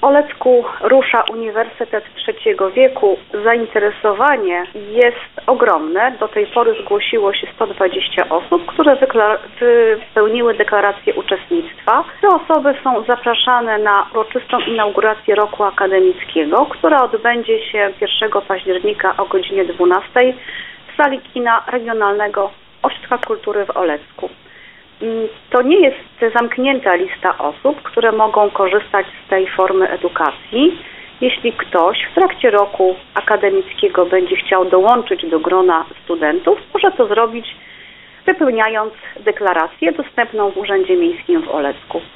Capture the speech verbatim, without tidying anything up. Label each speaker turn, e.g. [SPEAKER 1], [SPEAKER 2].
[SPEAKER 1] W Olecku rusza Uniwersytet Trzeciego Wieku. Zainteresowanie jest ogromne. Do tej pory zgłosiło się sto dwadzieścia osób, które wypełniły deklarację uczestnictwa. Te osoby są zapraszane na uroczystą inaugurację roku akademickiego, która odbędzie się pierwszego października o godzinie dwunastej w sali kina Regionalnego Ośrodka Kultury w Olecku. To nie jest zamknięta lista osób, które mogą korzystać z tej formy edukacji. Jeśli ktoś w trakcie roku akademickiego będzie chciał dołączyć do grona studentów, może to zrobić wypełniając deklarację dostępną w Urzędzie Miejskim w Olecku.